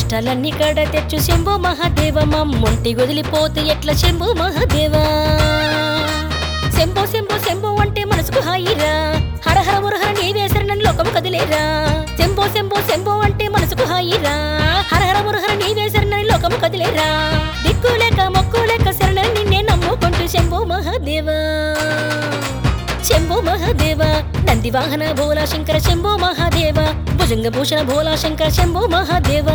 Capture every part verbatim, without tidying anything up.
కష్టాలన్నీ కడ తెచ్చు శంభో మహాదేవ మమ్ముంటి వదిలిపోతే ఎట్లా శంభో మహాదేవా శంభో శంభో శంభో అంటే మనసుకు హాయిరా హరహర మురహర నీవే శరణం లోకము కదిలేరా శంభో శంభో శంభో అంటే మనసుకు హాయిరా హరహర మురహర నీవే శరణం లోకము కదిలేరా దిక్కు లేక మొక్కు లేక శరణం నిన్నే నమ్ముకుంటూ శంభో మహాదేవా శంభో మహాదేవ నంది వాహన భోలా శంకర శంభో మహాదేవ భుజంగ భూషణ భోలా శంకర శంభో మహాదేవా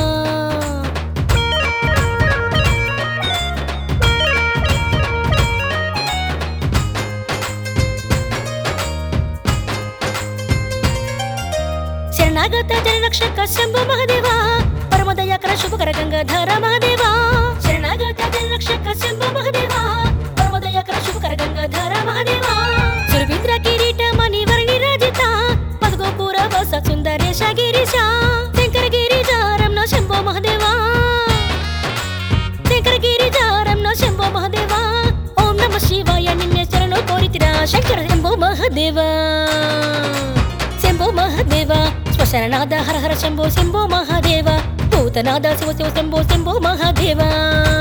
శరణాగత జనరక్షక శంభో మహాదేవా పరమదయాకర శుభకర గంగాధర మహాదేవా శరణాగత జనరక్షక శంభో మహాదేవా పరమదయాకర శుభకర గంగాధర మహాదేవా సురవీంద్ర కిరీట మణి వర్ణి రాజిత పదగోపుర వస సుందరేశ గిరీశ శంకర గిరిజారం నో శంభో మహాదేవా శంకర గిరిజారం నో శంభో మహాదేవా ఓం నమః శివాయ నిన్నే శరణు కోరితిరా శంకర శంభో మహాదేవా శంభో మహాదేవా శ్మశాననాథ హర హర శంభో శంభో మహాదేవ భూతనాథ శివ శివ శంభో శంభో మహాదేవా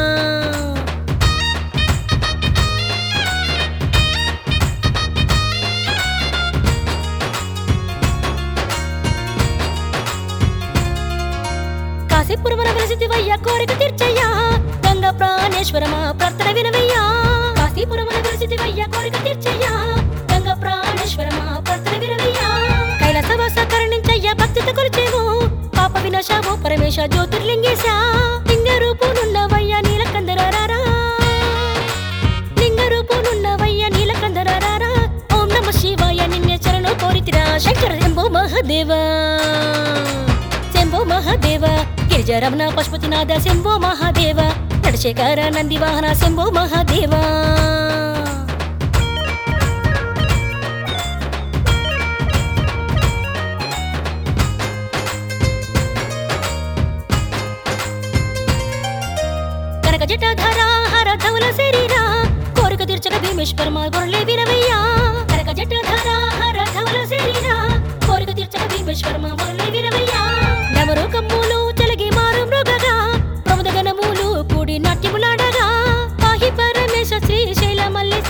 కాశీపురమున వెలసితివయ్యా కోరిక తీర్చయ్యా గంగా ప్రాణేశ్వరమా ప్రార్థన వినవయ్యా కాశీపురమున వెలసితివయ్యా కోరిక తీర్చయ్యా గంగా ప్రాణేశ్వరమా ప్రార్థన వినవయ్యా కైలాసవాస కరుణించయ్యా భక్తితో కొలిచేవు పాప వినాశావో పరమేశ జ్యోతిర్లింగేశ లింగ రూపునున్నవయ్యా నీలకందరారా లింగ రూపునున్నవయ్యా నీలకందరారా ఓం నమః శివాయ నిన్నే చరణు కోరితిరా శంకర శంభో మహాదేవా శంభో మహాదేవా గిరిజారమణ పశుపతినాథ శంభో మహాదేవ నడశేఖర నంది వాహన శంభో మహాదేవా కనక జటాధర హర ధవల శరీరా కోరిక తీర్చక భీమేశ్వరమా గొర్రె వినవయ్యా కనక జటాధర హర ధవల శరీరా కోరిక తీర్చక భీమేశ్వరమా గొర్రె వినవయ్యా నమరు కమ్ములు చలగి మారు మృగగా ప్రముద గణములు కూడి నాట్యములాడగా పాహి పరమేశ శ్రీశైల మల్లేశ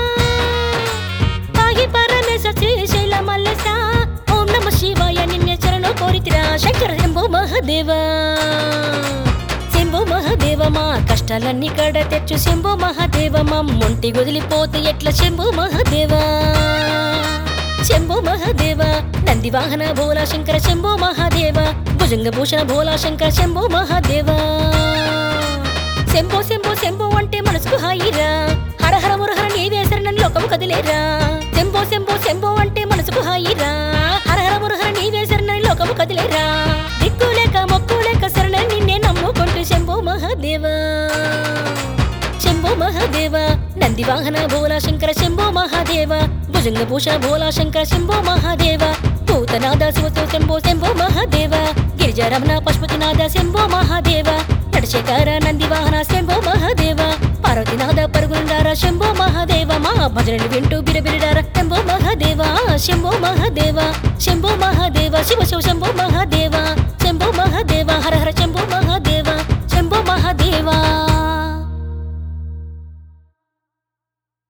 పాహి పరమేశ శ్రీశైల మల్లేశ ఓం నమః శివాయ నిన్నే చరణు కోరితిరా శంకర శంభో మహాదేవా శంభో మహాదేవ మా కష్టాలన్నీ కడ తెచ్చు శంభో మహాదేవ మమ్ముంటి వదిలిపోతే ఎట్లా శంభో మహాదేవా శంభో మహాదేవ నంది వాహన భోలా శంకర శంభో మహాదేవ భుజంగ భూషణ భోలా శంకర శంభో మహాదేవా శంభో శంభో శంభో అంటే మనసుకు హాయిరా హరహర మురహర నీవే శరణం లోకము కదిలేరా శంభో శంభో శంభో అంటే మనసుకు హాయిరా హరహర మురహర నీవే శరణం లోకము కదిలేరా దిక్కు లేక మొక్కు లేక శరణం నిన్నే నమ్ముకుంటూ శంభో మహాదేవా శంభో మహాదేవ నంది వాహన భోలా శంకర శంభో మహాదేవ భుజంగ భూషణ భోలా శంకర శంభో మహాదేవ భూతనాథ శివ శివ శంభో శంభో మహాదేవ గిరిజారమణ పశుపతినాథ శంభో మహాదేవ నడశేఖర నంది వాహన శంభో మహాదేవ పార్వతీనాథ పరుగుండార శంభో మహాదేవ మా భజనలు వింటూ బిరబిరిడార శంభో మహాదేవ శంభో మహాదేవ శంభో మహాదేవ శివ శివ శంభో మహాదేవ శంభో మహాదేవ హర హర శంభో